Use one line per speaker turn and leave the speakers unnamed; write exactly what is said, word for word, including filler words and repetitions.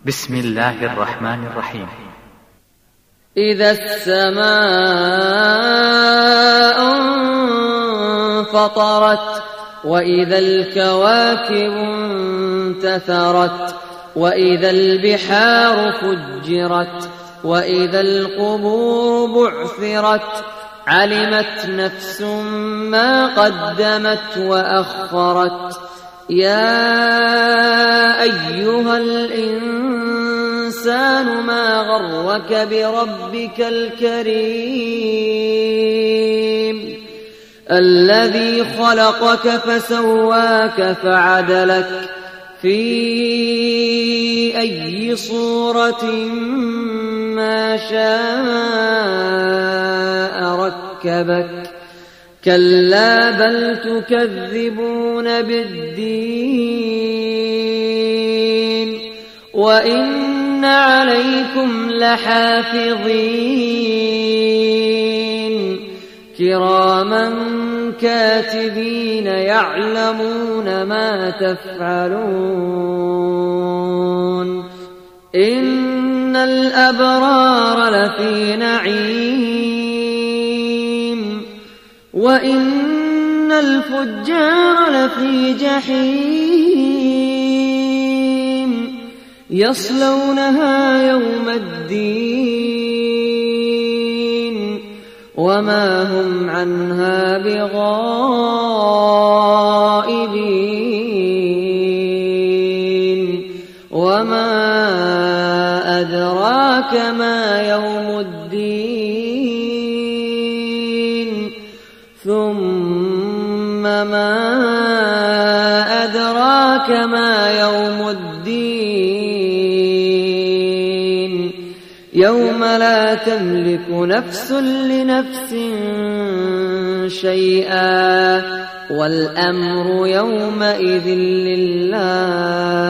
بسم الله الرحمن الرحيم.
إذا السماء انفطرت وإذا الكواكب انتثرت وإذا البحار فجرت وإذا القبور بعثرت علمت نفس ما قدمت وأخرت. يا أيها الإنسان ما غرك بربك الكريم الذي خلقك فسواك فعدلك في أي صورة ما شاء ركبك. كلا بل تكذبون بالدين وإن عليكم لحافظين كراما كاتبين يعلمون ما تفعلون. إن الأبرار لفي نعيم وإن الفجار لفي جحيم يصلونها يوم الدين وما هم عنها بغائبين. وما أدراك ما يوم الدين ثم ما أدراك ما يوم الدين يوم لا تملك نفس لنفس شيئا والأمر يومئذ لله.